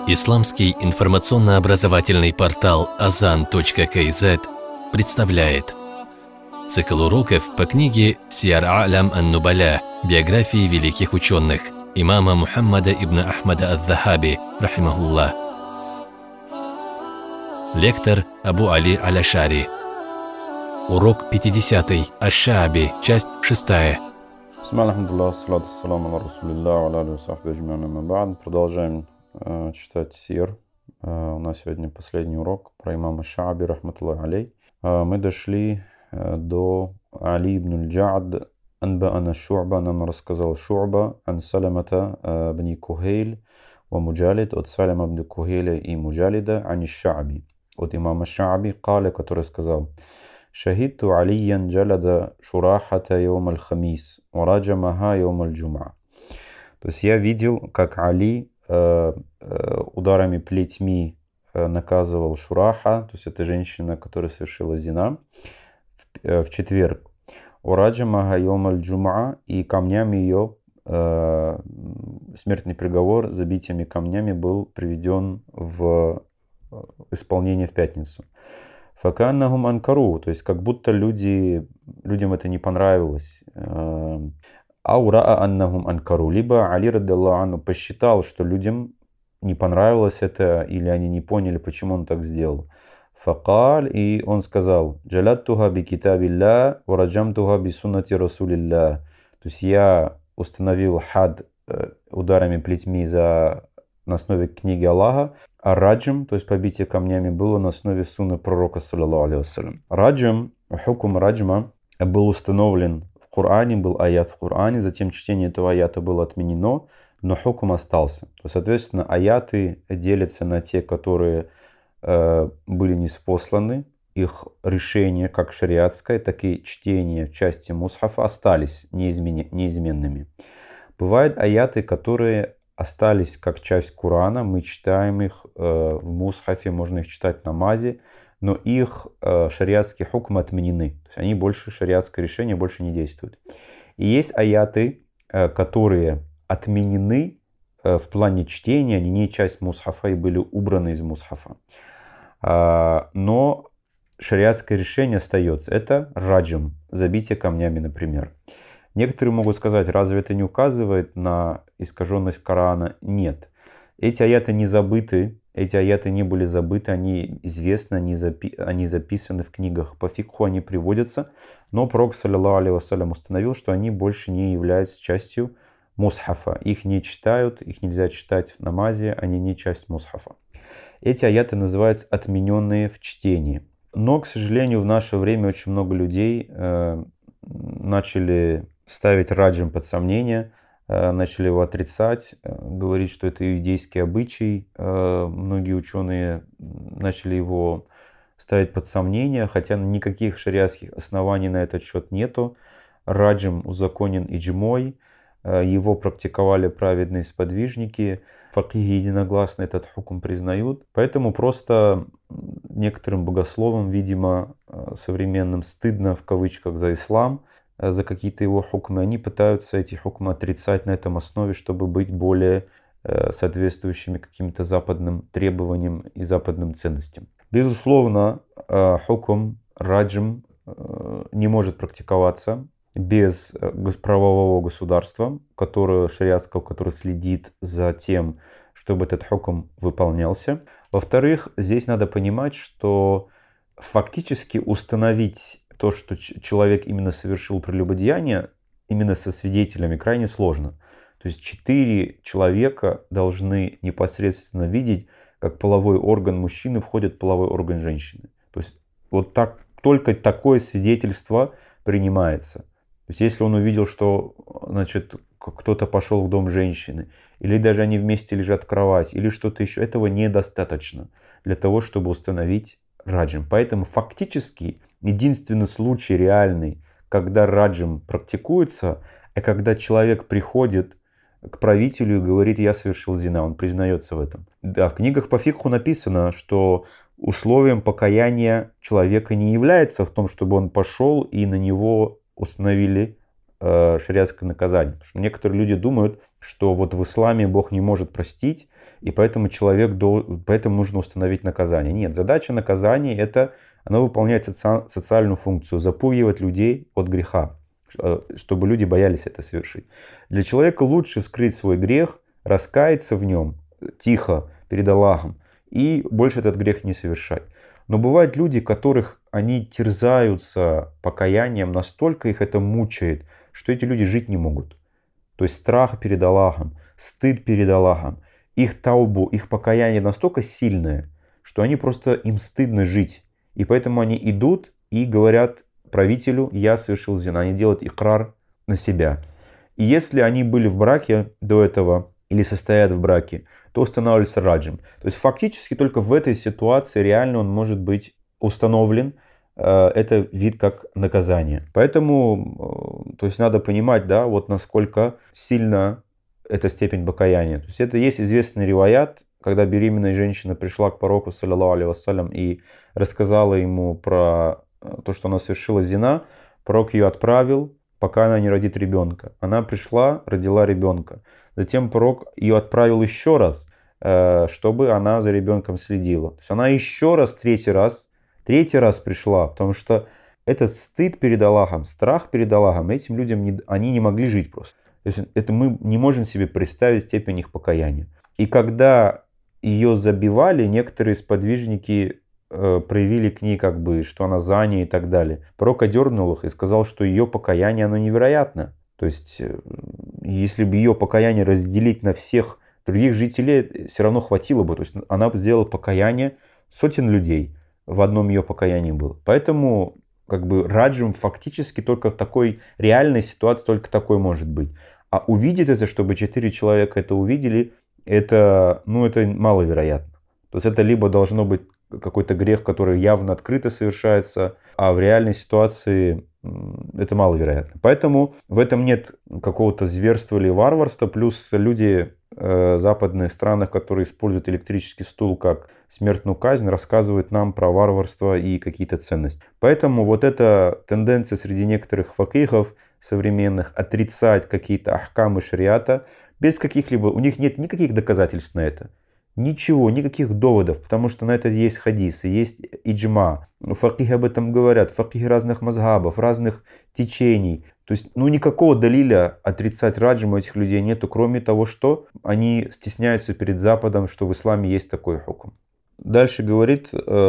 Исламский информационно-образовательный портал Azan.kz представляет цикл уроков по книге «Сиар А'лям ан-Нубаля. Биографии великих ученых» имама Мухаммада ибн Ахмада ад-Дахаби, рахимахуллах. Лектор Абу Али Аль-Ашари. Урок 50-й. Аш-Шааби. Часть 6. Продолжаем читать сир. У нас сегодня последний урок про имама Шааби, рахматуллах алей. Мы дошли до Али ибн аль-Джаад. Анба'ана Шу'ба, нам рассказал Шу'ба, ан Саламата бни Кухейль ва Муджалид, от Салама бни Кухейля и Муджалида, ани Шааби, от имама Шааби, каля, который сказал: «Шахидту Алиян джалада Шурахата йом аль-Хамис, ураджамаха йом аль-Джум'a». То есть я видел, как Али ударами плетьми наказывал Шураха, то есть это женщина, которая совершила зина, в четверг. Ураджамаха йом аль-Джум'a, и камнями ее, смертный приговор забитыми камнями был приведен в исполнение в пятницу. Факаннахум анкару, то есть как будто людям это не понравилось. Аураа аннахум анкару, либо Али радиллаху анху посчитал, что людям не понравилось это, или они не поняли, почему он так сделал. Факаль, и он сказал: «Джалаттуха би китабилля, вараджамтуха би суннати расулилля». То есть я установил хад ударами плетьми на основе книги Аллаха, а раджам, то есть побитие камнями, было на основе сунны пророка, саллаллаху алейхи вассалям. Раджам, хукм раджма был установлен в Коране, был аят в Коране, затем чтение этого аята было отменено, но хукм остался. То, соответственно, аяты делятся на те, которые были ниспосланы, их решения, как шариатское, так и чтение в части мусхафа остались неизменными. Бывают аяты, которые остались как часть Корана, мы читаем их в мусхафе, можно их читать в намазе, но их шариатские хукмы отменены. То есть они больше, шариатское решение больше не действует. И есть аяты, которые отменены в плане чтения, они не часть мусхафа и были убраны из мусхафа. Но шариатское решение остается. Это раджам, забитие камнями, например. Некоторые могут сказать: разве это не указывает на искаженность Корана? Нет. Эти аяты не забыты, эти аяты не были забыты, они известны, они записаны в книгах по фикху, они приводятся, но пророк, саллаллаху алейхи вассалям, установил, что они больше не являются частью мусхафа. Их не читают, их нельзя читать в намазе, они не часть мусхафа. Эти аяты называются отмененные в чтении. Но, к сожалению, в наше время очень много людей начали ставить раджам под сомнение, начали его отрицать, говорить, что это иудейский обычай. Многие ученые начали его ставить под сомнение, хотя никаких шариатских оснований на этот счет нету. Раджам узаконен иджмой, его практиковали праведные сподвижники, факихи единогласно этот хукм признают. Поэтому просто некоторым богословам, видимо, современным, стыдно в кавычках за ислам, за какие-то его хукмы. Они пытаются эти хукмы отрицать на этом основе, чтобы быть более соответствующими каким-то западным требованиям и западным ценностям. Безусловно, хукм раджм не может практиковаться без правового государства, шариатского, которое следит за тем, чтобы этот хукм выполнялся. Во-вторых, здесь надо понимать, что фактически установить то, что человек именно совершил прелюбодеяние, именно со свидетелями, крайне сложно. То есть 4 человека должны непосредственно видеть, как половой орган мужчины входит в половой орган женщины. То есть вот так, только такое свидетельство принимается. То есть если он увидел, что, значит, кто-то пошел в дом женщины, или даже они вместе лежат в кровати, или что-то еще, этого недостаточно для того, чтобы установить раджам. Поэтому фактически единственный случай реальный, когда раджам практикуется, это когда человек приходит к правителю и говорит: я совершил зина, он признается в этом. Да, в книгах по фикху написано, что условием покаяния человека не является в том, чтобы он пошел и на него установили шариатское наказание. Потому что некоторые люди думают, что вот в исламе Бог не может простить, и поэтому поэтому нужно установить наказание. Нет, задача наказания это оно выполняет социальную функцию, запугивать людей от греха, чтобы люди боялись это совершить. Для человека лучше скрыть свой грех, раскаяться в нем тихо перед Аллахом и больше этот грех не совершать. Но бывают люди, которых они терзаются покаянием, настолько их это мучает, что эти люди жить не могут. То есть страх перед Аллахом, стыд перед Аллахом, их таубу, их покаяние настолько сильное, что они просто им стыдно жить. И поэтому они идут и говорят правителю: я совершил зина. Они делают икрар на себя. И если они были в браке до этого или состоят в браке, то устанавливается раджим. То есть фактически только в этой ситуации реально он может быть установлен. Это вид как наказание. Поэтому, то есть надо понимать, да, вот насколько сильно эта степень покаяния. То есть это есть известный риваят, когда беременная женщина пришла к пророку, саллаллаху алейхи вассалям, и рассказала ему про то, что она совершила зина. Пророк ее отправил, пока она не родит ребенка. Она пришла, родила ребенка. Затем пророк ее отправил еще раз, чтобы она за ребенком следила. То есть она еще раз, третий раз пришла, потому что этот стыд перед Аллахом, страх перед Аллахом, этим людям они не могли жить просто. То есть это мы не можем себе представить степень их покаяния. И когда ее забивали, некоторые сподвижники проявили к ней как бы, что она зания и так далее. Пророк одернул их и сказал, что ее покаяние, оно невероятно. То есть, если бы ее покаяние разделить на всех других жителей, все равно хватило бы. То есть, она сделала покаяние сотен людей, в одном ее покаянии было. Поэтому, как бы, раджим фактически только в такой реальной ситуации только такой может быть. А увидеть это, чтобы 4 человека это увидели, это маловероятно. То есть, это либо должно быть какой-то грех, который явно открыто совершается, а в реальной ситуации это маловероятно. Поэтому в этом нет какого-то зверства или варварства. Плюс люди в западных странах, которые используют электрический стул как смертную казнь, рассказывают нам про варварство и какие-то ценности. Поэтому вот эта тенденция среди некоторых факихов современных отрицать какие-то ахкамы шариата без каких-либо... У них нет никаких доказательств на это. Ничего, никаких доводов, потому что на это есть хадисы, есть иджма. Факихи об этом говорят, факихи разных мазхабов, разных течений. То есть, никакого далиля отрицать раджим у этих людей нету, кроме того, что они стесняются перед Западом, что в исламе есть такой хукм. Дальше говорит: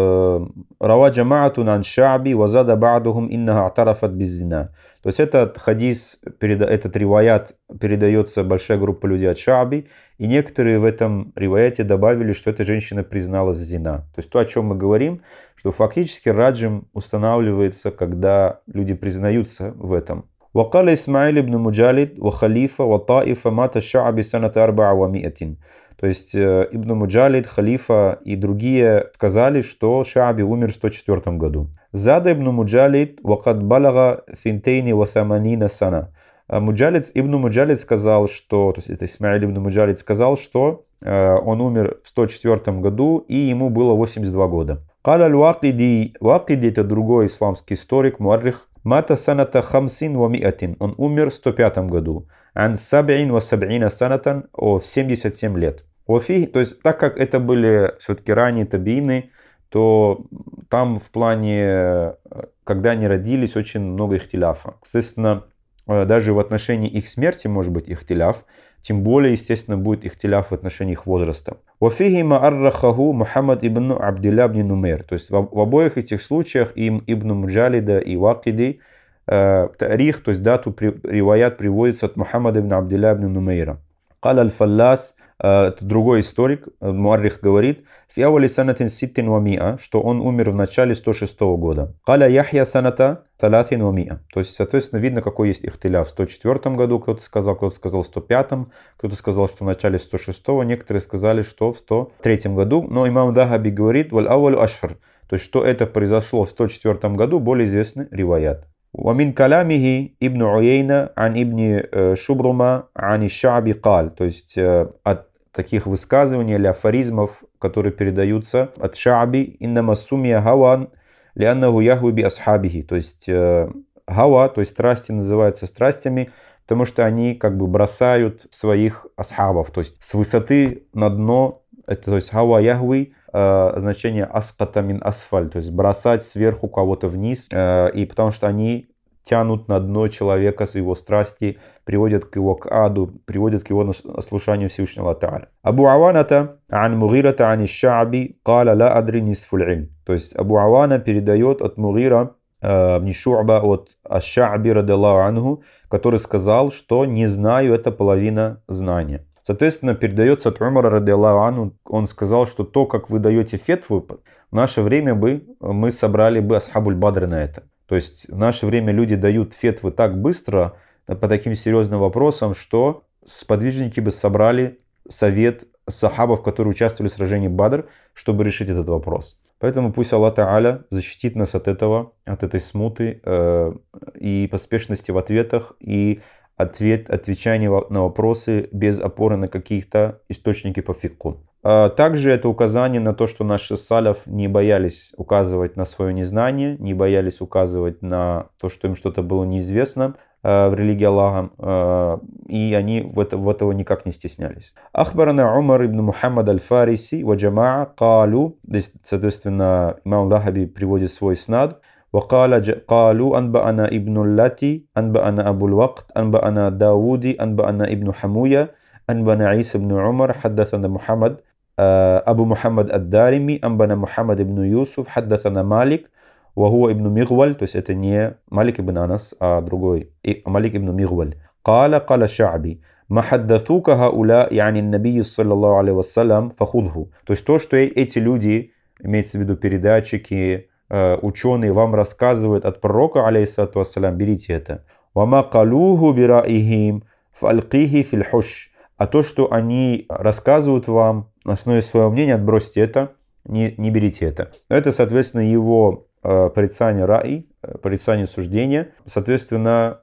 «Рава джамаатун ан ша'би вазада ба'духум иннаха атарафат беззина». То есть этот хадис, этот риваят передается большая группа людей от Шааби, и некоторые в этом риваяте добавили, что эта женщина призналась в зина. То есть то, о чем мы говорим, что фактически раджим устанавливается, когда люди признаются в этом. وقال إسماعيل بن مجالد وخليفة وطائفة مات الشعبي سنة 400. То есть Ибн Муджалид, Халифа и другие сказали, что Шааби умер в 104 году. Зада Ибн Муджалид вакад балага финтейни васаманина сана. Ибн Муджалид сказал, что, то есть это Исмаиль Ибн Муджалид сказал, что он умер в 104 году и ему было 82 года. Каля аль-Вакиди, Вакиди это другой исламский историк, муаррих, мата саната хамсин ва миатин, он умер в 105 году. Ан саб'ин ва саб'ина санатан, в 77 лет. То есть, так как это были все-таки ранние табиины, то там в плане, когда они родились, очень много ихтиляфа. Естественно, даже в отношении их смерти может быть ихтиляф, тем более, естественно, будет ихтиляф в отношении их возраста. Вафихи ма'аррахаху Мухаммад ибн Абдилля ибн Нумейр. То есть, в обоих этих случаях им Ибн Муджалида и Вакиди тарих, то есть дату риваят приводится от Мухаммада ибн Абдилля ибн Нумейра. Каля аль-Фаллас, это другой историк, муаррих говорит, фиавали санатин ситтин ва миа, что он умер в начале 106 года. Каля Яхья саната талатин ва миа. То есть, соответственно, видно, какой есть ихтиляф. В 104 году кто-то сказал в 105, кто-то сказал, что в начале 106, некоторые сказали, что в 103 году. Но имам Дахаби говорит, валь авалю ашхар. То есть, что это произошло в 104 году, более известный риваят. ومن كلامه ابن عيينة عن ابن شبرمة عن الشعبي قال, то есть от таких высказываний или афоризмов, которые передаются от Шааби, иннама сумия хаван лианнаху яхви би асхабихи, то есть хава, то есть страсти называются страстями, потому что они как бы бросают своих асхабов, то есть с высоты на дно Это, то есть хава яхви, значение аската мин асфаль, то есть бросать сверху кого-то вниз, и потому что они тянут на дно человека с его страсти, приводят к его к аду, приводят к его ослушанию Всевышнего Тааля. Абу Аваната ан Мугирата ан Иш-Ша'би каля ла адри нисфуль илм. То есть Абу Авана передает от Мугира, не Шу'ба, от Аш-Ша'би радиллаху анху, который сказал, что не знаю, это половина знания. Соответственно, передается от Умара радиллаху анху, он сказал, что то, как вы даете фетву, в наше время мы собрали бы асхабуль бадр на это. То есть в наше время люди дают фетвы так быстро по таким серьезным вопросам, что сподвижники бы собрали совет сахабов, которые участвовали в сражении Бадр, чтобы решить этот вопрос. Поэтому пусть Аллах Тааля защитит нас от этой смуты и поспешности в ответах, и отвечания на вопросы без опоры на какие-то источники по фикху. Также это указание на то, что наши салаф не боялись указывать на свое незнание, не боялись указывать на то, что им что-то было неизвестно в религии Аллаха, и они в этого никак не стеснялись. Ахбарана Умар ибн Мухаммад аль-Фариси ва джамаа калу, здесь, соответственно, имам Дахаби приводит свой снад, قالوا أنبأنا ابن اللاتي أنبأنا أبو الوقت أنبأنا داودي أنبأنا ابن حموية أنبأنا عيسى بن عمر حدثنا محمد أبو محمد الدارمي أنبأنا محمد بن يوسف حدثنا مالك وهو ابن مغول, то есть это не Малик ибн Анас, а другой, Малик ибн Мигваль. قال الشعبي ما حدثوك هؤلاء يعني النبي صلى الله عليه وسلم فخذه. То есть то, что эти люди, имеется в виду передатчики, ученые вам рассказывают от пророка, алейхиссалату вассалям, берите это. وَمَا قَالُوهُ بِرَائِهِمْ فَأَلْقِيهِ فِي الْحُشِّ. А то, что они рассказывают вам на основе своего мнения, отбросьте это, не берите это. Это, соответственно, его порицание раи, порицание суждения, соответственно,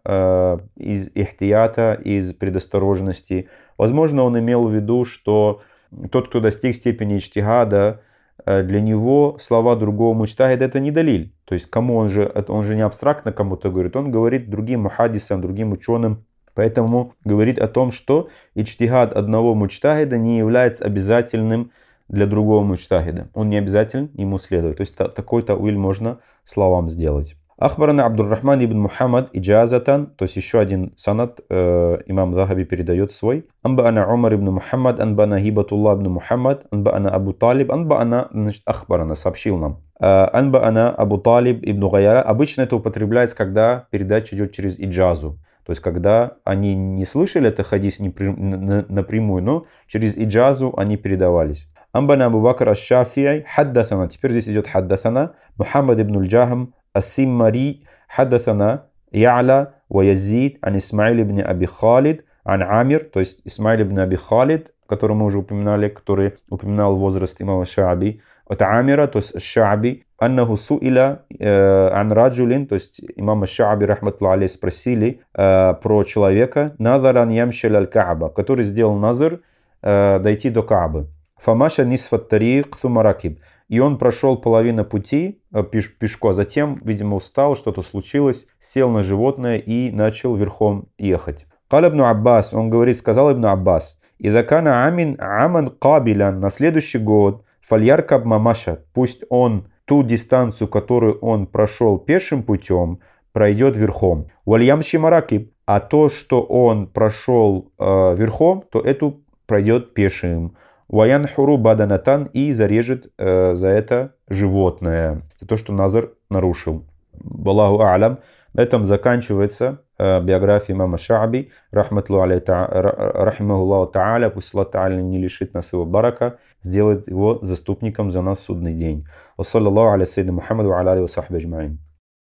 из ихтията, из предосторожности. Возможно, он имел в виду, что тот, кто достиг степени иджтихада, для него слова другого муджтахида это не далиль. То есть кому он же не абстрактно кому-то говорит, он говорит другим мухаддисам, другим ученым. Поэтому говорит о том, что иджтихад одного муджтахида не является обязательным для другого муджтахида. Он не обязателен ему следовать. То есть такой тауиль можно словам сделать. Ахбарана Абдуррахман ибн Мухаммад иджазатан, то есть еще один санад имам Захаби передает свой. Анбаана Умар ибн Мухаммад, анбаана Хибатуллах ибн Мухаммад, анбаана Абу Талиб, анбаана, значит, ахбарана, сообщил нам. Анбаана Абу Талиб ибн Гаяра. Обычно это употребляется, когда передача идет через иджазу. То есть когда они не слышали это хадис напрямую, но через иджазу они передавались. Анбаана Абу Бакр аш-Шафи'и хаддасана. Теперь здесь идет хаддасана. Мухаммад ибн аль-Джахам السمري حدثنا يعلى ويزيد عن إسماعيل بن أبي خالد عن عامر, то есть Исмаиль ибн Аби Халид, которого мы уже упоминали, который упоминал возраст имама Ша'би, от Амира, то есть Ша'би, аннаху суиля ан раджулин, то есть имама Ша'би, рахматуллах алейх, спросили про человека, назаран ямшил аль-Кааба, который сделал назар дойти до Каабы. Фамаша нисфат тарик сумаракиб. И он прошел половину пути пешко, а затем, видимо, устал, что-то случилось, сел на животное и начал верхом ехать. Каля ибн Аббас, он говорит, сказал ибн Аббас, «Изакана амин аман кабилян», на следующий год, фальяркаб мамаша, пусть он ту дистанцию, которую он прошел пешим путем, пройдет верхом. Вальямши маракиб, а то, что он прошел верхом, то эту пройдет пешим. Ваян хуру баданатан, и зарежет за это животное, за то, что назар нарушил. Баллаху а'лам. На этом заканчивается биография имама Ша'би, рахимахуллаху та'аля, пусть Аллах та'аля не лишит нас его барака, сделает его заступником за нас в судный день. Ва саллаллаху аля саййидина Мухаммаду ва аля алихи ва сахбихи аджмаин.